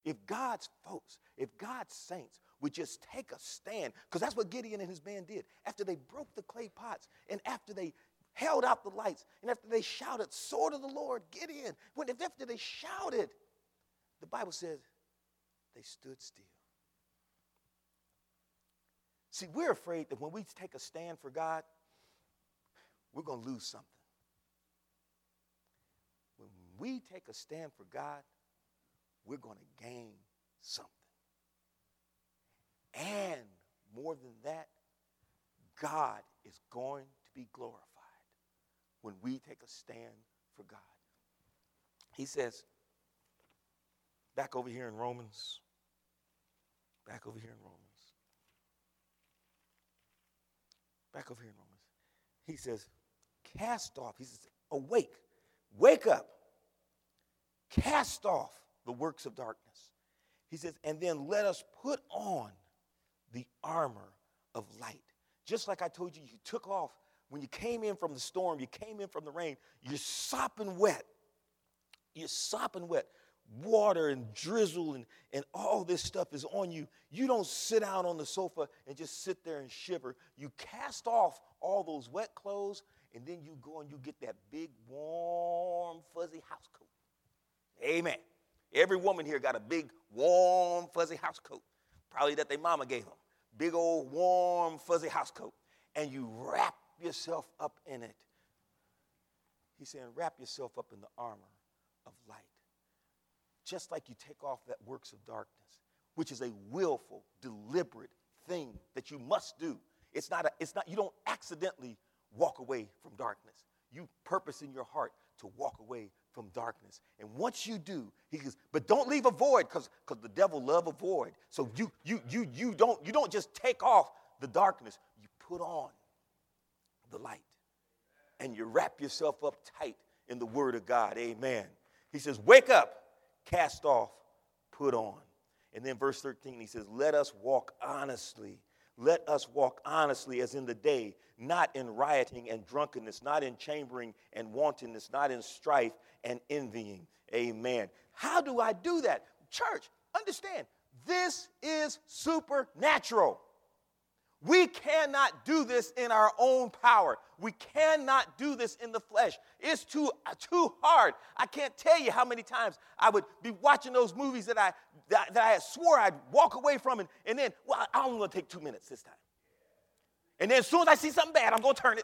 If God's folks, if God's saints would just take a stand, because that's what Gideon and his band did. After they broke the clay pots, and after they held out the lights, and after they shouted, sword of the Lord, Gideon, after they shouted, the Bible says they stood still. See, we're afraid that when we take a stand for God, we're going to lose something. When we take a stand for God, we're going to gain something. And more than that, God is going to be glorified when we take a stand for God. He says, back over here in Romans, he says, cast off, he says, awake, wake up, cast off the works of darkness. He says, and then let us put on the armor of light. Just like I told you, you took off, when you came in from the storm, you came in from the rain, you're sopping wet. Water and drizzle and all this stuff is on you. You don't sit down on the sofa and just sit there and shiver. You cast off all those wet clothes, and then you go and you get that big, warm, fuzzy house coat. Amen. Every woman here got a big, warm, fuzzy house coat. Probably that their mama gave them. Big old, warm, fuzzy house coat. And you wrap yourself up in it. He's saying, wrap yourself up in the armor of light. Just like you take off that works of darkness, which is a willful, deliberate thing that you must do. You don't accidentally walk away from darkness. You purpose in your heart to walk away from darkness. And once you do, he goes, but don't leave a void, because the devil loves a void. So you don't just take off the darkness. You put on the light. And you wrap yourself up tight in the word of God. Amen. He says, wake up, cast off, put on. And then verse 13, he says, let us walk honestly. Let us walk honestly as in the day, not in rioting and drunkenness, not in chambering and wantonness, not in strife and envying. Amen. How do I do that? Church, understand, this is supernatural. We cannot do this in our own power. We cannot do this in the flesh. It's too hard. I can't tell you how many times I would be watching those movies that I swore I'd walk away from, and then, well, I'm going to take 2 minutes this time. And then as soon as I see something bad, I'm going to turn it.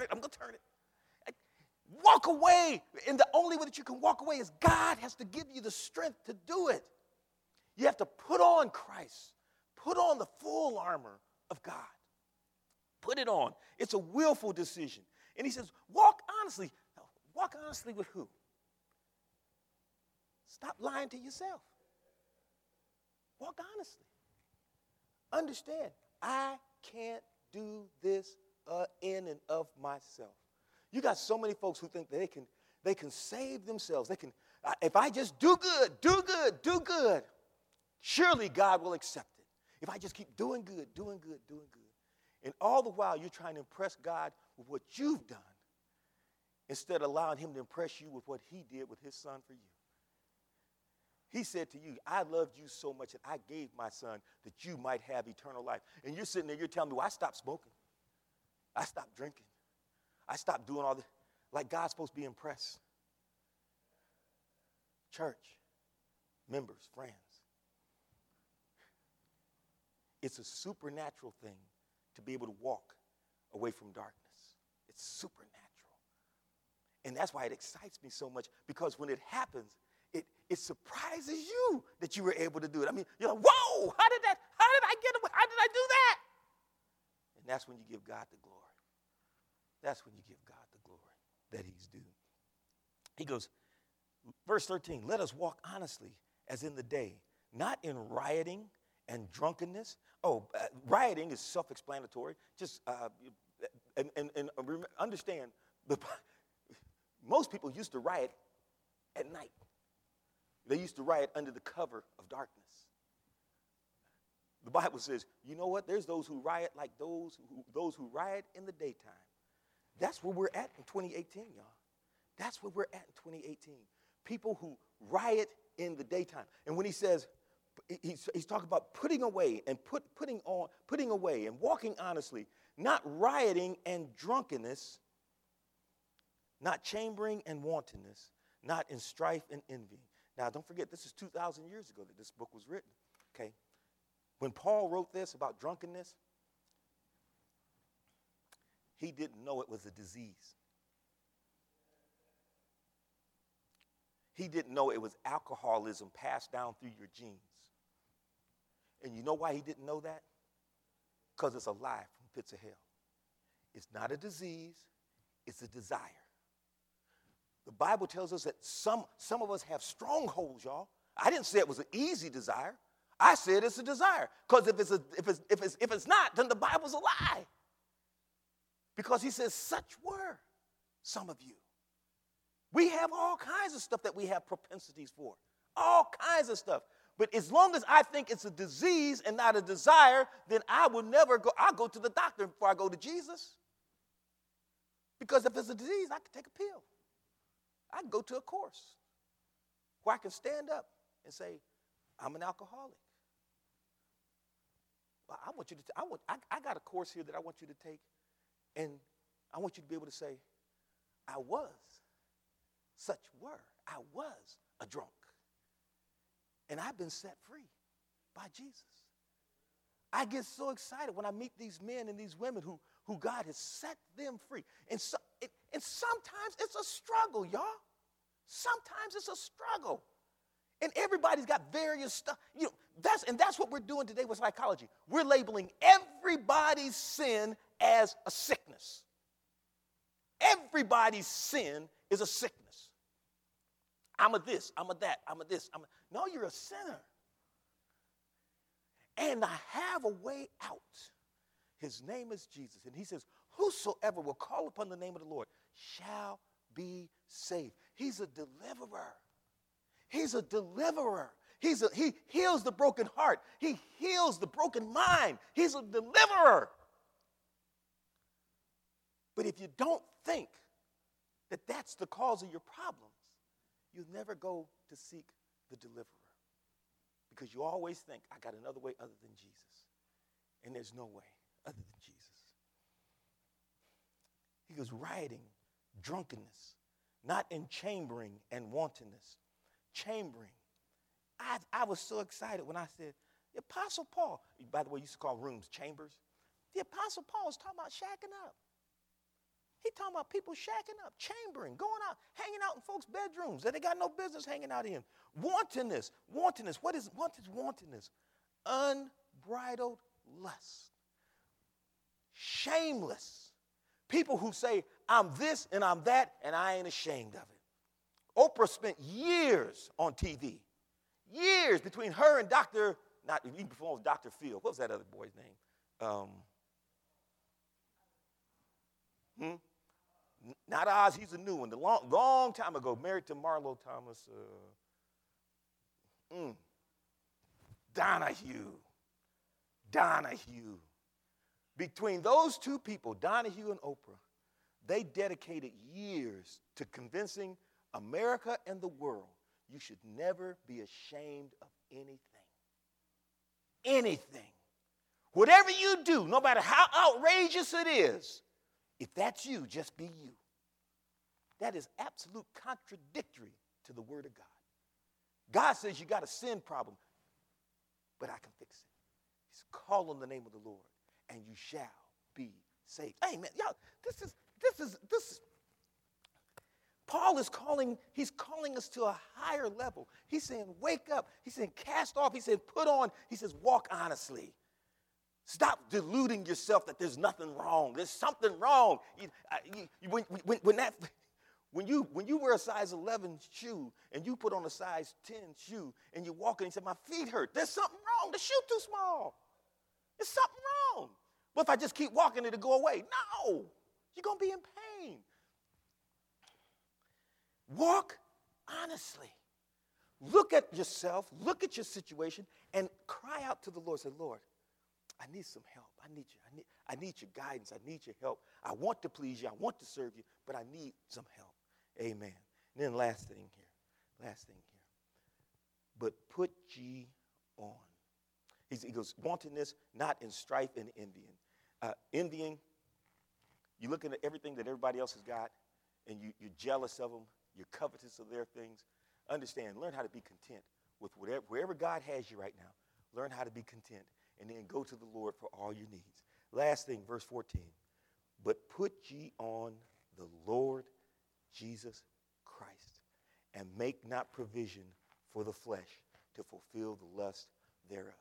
Walk away. And the only way that you can walk away is God has to give you the strength to do it. You have to put on Christ. Put on the full armor of God. Put it on. It's a willful decision. And he says, walk honestly. Walk honestly with who? Stop lying to yourself. Walk honestly. Understand, I can't do this in and of myself. You got so many folks who think that they can save themselves. They can, if I just do good, surely God will accept it. If I just keep doing good. And all the while, you're trying to impress God with what you've done instead of allowing him to impress you with what he did with his son for you. He said to you, I loved you so much that I gave my son that you might have eternal life. And you're sitting there, you're telling me, well, I stopped smoking. I stopped drinking. I stopped doing all this. Like God's supposed to be impressed. Church, members, friends. It's a supernatural thing to be able to walk away from darkness. It's supernatural. And that's why it excites me so much, because when it happens, it surprises you that you were able to do it. I mean, you're like, whoa, how did I get away? How did I do that? And that's when you give God the glory. That's when you give God the glory that he's due. He goes, verse 13, let us walk honestly as in the day, not in rioting and drunkenness. Rioting is self-explanatory. Just understand, most people used to riot at night. They used to riot under the cover of darkness. The Bible says, you know what? There's those who riot like those who riot in the daytime. That's where we're at in 2018, y'all. That's where we're at in 2018. People who riot in the daytime. And when he says, he's talking about putting away and putting away and walking honestly, not rioting and drunkenness, not chambering and wantonness, not in strife and envy. Now, don't forget, this is 2,000 years ago that this book was written, okay? When Paul wrote this about drunkenness, he didn't know it was a disease. He didn't know it was alcoholism passed down through your genes. And you know why he didn't know that? Because it's a lie from pits of hell. It's not a disease, it's a desire. The Bible tells us that some of us have strongholds, y'all. I didn't say it was an easy desire. I said it's a desire. Because if it's not, then the Bible's a lie. Because he says, such were some of you. We have all kinds of stuff that we have propensities for. All kinds of stuff. But as long as I think it's a disease and not a desire, then I will never go. I'll go to the doctor before I go to Jesus. Because if it's a disease, I can take a pill. I can go to a course where I can stand up and say, I'm an alcoholic. Well, I want you to. I got a course here that I want you to take, and I want you to be able to say, I was. Such were. I was a drunk. And I've been set free by Jesus. I get so excited when I meet these men and these women who God has set them free. And sometimes it's a struggle, y'all. Sometimes it's a struggle. And everybody's got various stuff. You know, that's what we're doing today with psychology. We're labeling everybody's sin as a sickness. Everybody's sin is a sickness. I'm a this, I'm a that, I'm a this, No, you're a sinner. And I have a way out. His name is Jesus. And he says, whosoever will call upon the name of the Lord shall be saved. He's a deliverer. He's a deliverer. He heals the broken heart. He heals the broken mind. He's a deliverer. But if you don't think that that's the cause of your problems, you'll never go to seek the deliverer. Because you always think, I got another way other than Jesus. And there's no way other than Jesus. He goes, rioting, drunkenness, not in chambering and wantonness. Chambering. I was so excited when I said, the Apostle Paul, by the way, used to call rooms chambers. The Apostle Paul was talking about shacking up. He talking about people shacking up, chambering, going out, hanging out in folks' bedrooms that they got no business hanging out in. Wantonness. What is wantonness? Unbridled lust. Shameless. People who say, I'm this and I'm that, and I ain't ashamed of it. Oprah spent years on TV. Years between her and even before it was Dr. Phil. What was that other boy's name? Not Oz, he's a new one. Long time ago, married to Marlo Thomas. Donahue. Between those two people, Donahue and Oprah, they dedicated years to convincing America and the world you should never be ashamed of anything. Anything. Whatever you do, no matter how outrageous it is, if that's you, just be you. That is absolute contradictory to the Word of God. God says you got a sin problem, but I can fix it. He's call on the name of the Lord, and you shall be saved. Amen. Y'all, this is. Paul is calling us to a higher level. He's saying, wake up. He's saying, cast off. He said, put on. He says, walk honestly. Stop deluding yourself that there's nothing wrong. There's something wrong. When you wear a size 11 shoe and you put on a size 10 shoe and you walk in and say, my feet hurt, there's something wrong. The shoe too small. There's something wrong. But if I just keep walking, it'll go away. No, you're going to be in pain. Walk honestly. Look at yourself, look at your situation, and cry out to the Lord. Say, Lord, I need some help. I need your guidance. I need your help. I want to please you. I want to serve you, but I need some help. Amen. And then last thing here. But put ye on. He goes, wantonness, not in strife and envying. Envying, you're looking at everything that everybody else has got, and you're jealous of them, you're covetous of their things. Understand, learn how to be content with wherever God has you right now. Learn how to be content, and then go to the Lord for all your needs. Last thing, verse 14. But put ye on the Lord Jesus Christ, and make not provision for the flesh to fulfill the lust thereof.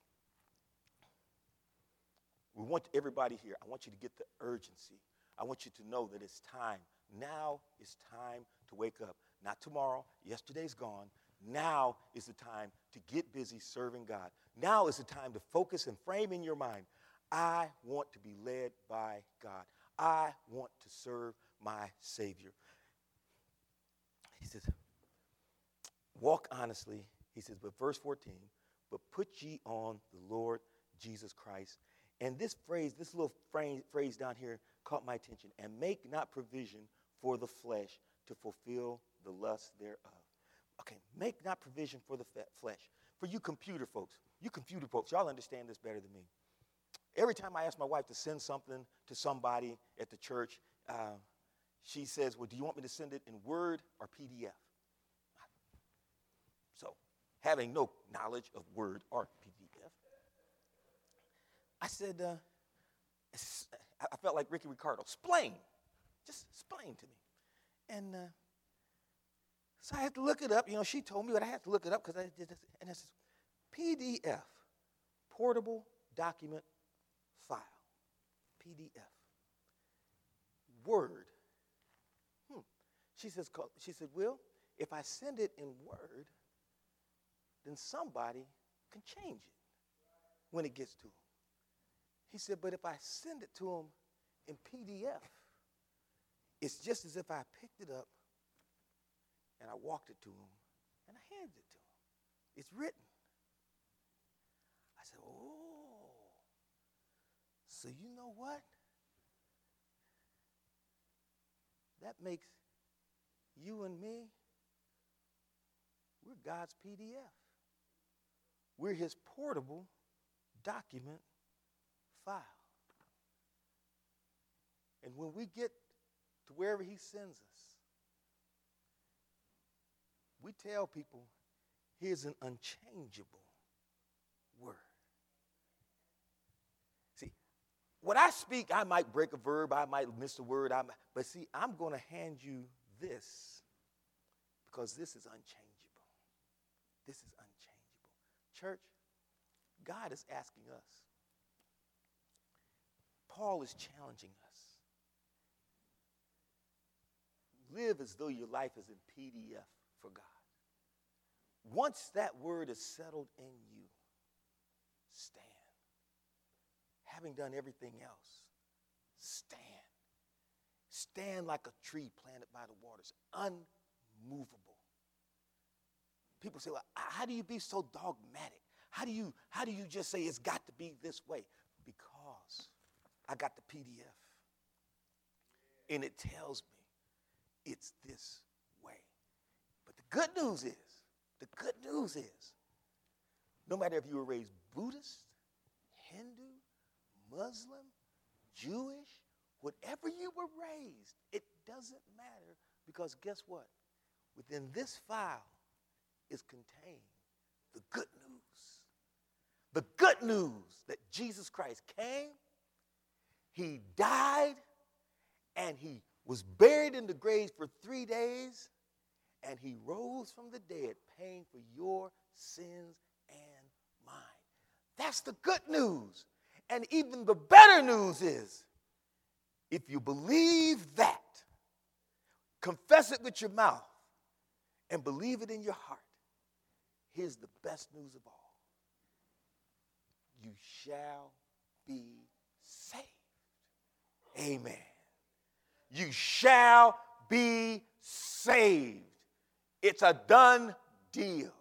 We want everybody here, I want you to get the urgency. I want you to know that it's time. Now is time to wake up. Not tomorrow. Yesterday's gone. Now is the time to get busy serving God. Now is the time to focus and frame in your mind, I want to be led by God. I want to serve my Savior. He says, walk honestly. He says, but verse 14, but put ye on the Lord Jesus Christ. And this phrase, this little phrase down here caught my attention. And make not provision for the flesh to fulfill the lust thereof. Okay, make not provision for the flesh. For you computer folks, y'all understand this better than me. Every time I ask my wife to send something to somebody at the church, she says, well, do you want me to send it in Word or PDF? So, having no knowledge of Word or PDF, I said, I felt like Ricky Ricardo. Explain. Just explain to me. And so I had to look it up. You know, she told me, but I had to look it up because I did this. And it says, PDF, portable document file. PDF. Word. She said, Will, if I send it in Word, then somebody can change it when it gets to them. He said, but if I send it to them in PDF, it's just as if I picked it up and I walked it to him and I handed it to him. It's written. I said, oh, so you know what? That makes you and me, we're God's PDF. We're his portable document file. And when we get to wherever he sends us, we tell people, here's an unchangeable word. See, what I speak, I might break a verb, I might miss a word, but see, I'm going to hand you this because this is unchangeable. This is unchangeable. Church, God is asking us. Paul is challenging us. Live as though your life is in PDF for God. Once that word is settled in you, stand. Having done everything else, stand. Stand like a tree planted by the waters, unmovable. People say, well, how do you be so dogmatic? How do you just say it's got to be this way? Because I got the PDF. And it tells me it's this way. But the good news is, no matter if you were raised Buddhist, Hindu, Muslim, Jewish, whatever you were raised, it doesn't matter because guess what? Within this file is contained the good news. The good news that Jesus Christ came, he died, and he was buried in the grave for 3 days, and he rose from the dead, paying for your sins and mine. That's the good news. And even the better news is, if you believe that, confess it with your mouth, and believe it in your heart, here's the best news of all. You shall be saved. Amen. You shall be saved. It's a done deal.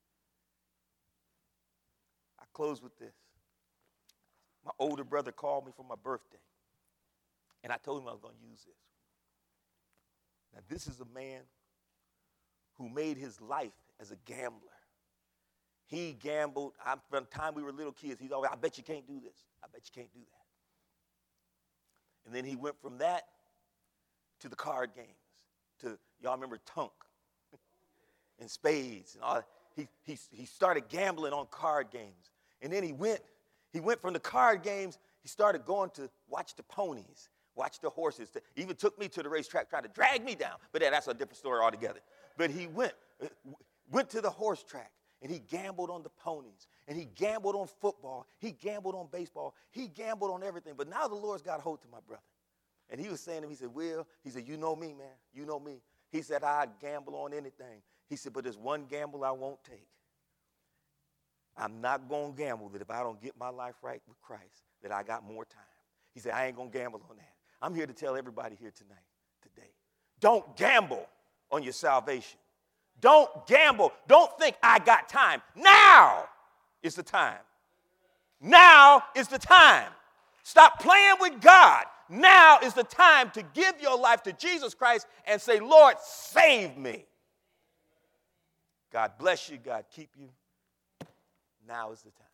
I close with this. My older brother called me for my birthday, and I told him I was going to use this. Now, this is a man who made his life as a gambler. He gambled. From the time we were little kids, he's always, I bet you can't do this. I bet you can't do that. And then he went from that to the card games. Y'all remember Tunk and spades and all that. He started gambling on card games. And then he went from the card games, he started going to watch the ponies, watch the horses. He even took me to the racetrack, tried to drag me down. But that's a different story altogether. But he went to the horse track, and he gambled on the ponies. And he gambled on football. He gambled on baseball. He gambled on everything. But now the Lord's got a hold to my brother. And he was saying to me, he said, Will, he said, you know me, man. You know me. He said, I'd gamble on anything. He said, but there's one gamble I won't take. I'm not going to gamble that if I don't get my life right with Christ, that I got more time. He said, I ain't going to gamble on that. I'm here to tell everybody here today. Don't gamble on your salvation. Don't gamble. Don't think I got time. Now is the time. Now is the time. Stop playing with God. Now is the time to give your life to Jesus Christ and say, Lord, save me. God bless you. God keep you. Now is the time.